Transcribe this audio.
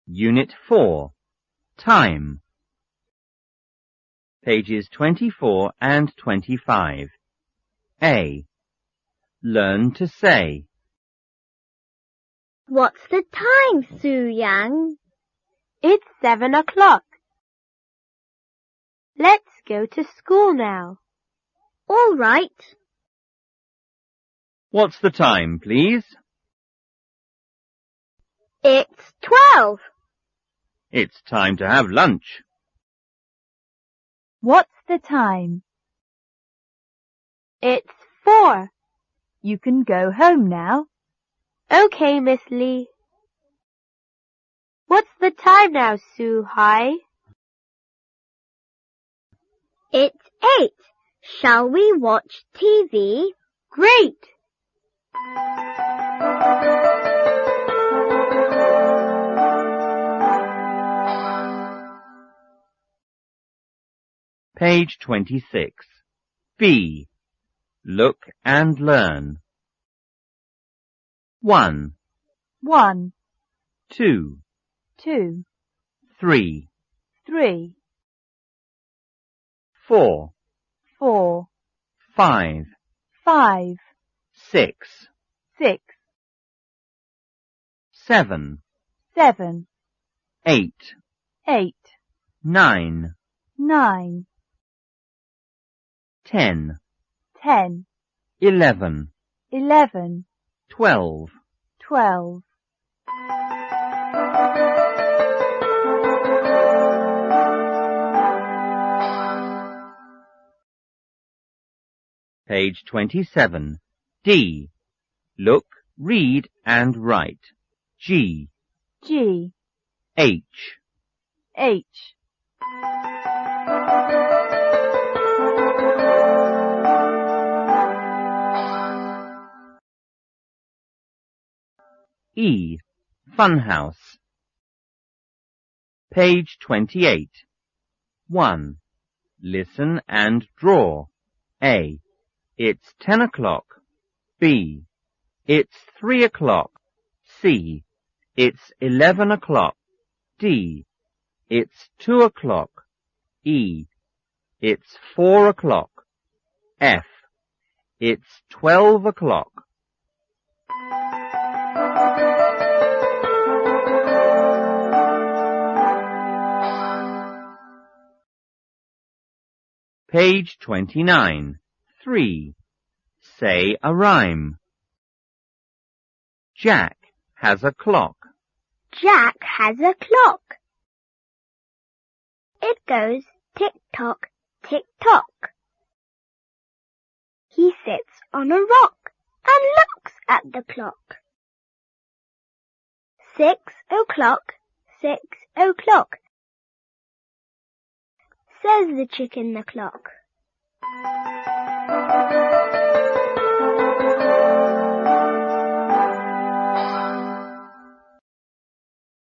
Unit 4. Time. Pages 24 and 25. A. Learn to say. What's the time, Soo-Yang? It's 7 o'clock. Let's go to school now. All right. What's the time, please? It's 12. It's time to have lunch. What's the time? It's 4. You can go home now. Okay, Miss Lee. What's the time now, Sue-Hai? It's 8. Shall we watch TV? Great! Page 26. B. Look and learn. 1, 1, 2, 2, 3, 3, 4, 4, 5, 5, 6, 6, 7, 7, 8, 8, 9, 9, 10, 10, 11, 11, 12. 12. Page 27. D. Look, read and write. G. G, H. H. E. Funhouse. Page 28. 1. Listen and draw. A. It's 10 o'clock. B. It's 3 o'clock. C. It's 11 o'clock. D. It's 2 o'clock. E. It's 4 o'clock. F. It's 12 o'clock. Page 29. 3. Say a rhyme. Jack has a clock. Jack has a clock. It goes tick-tock, tick-tock. He sits on a rock and looks at the clock. 6 o'clock, 6 o'clock, says the chick in the clock.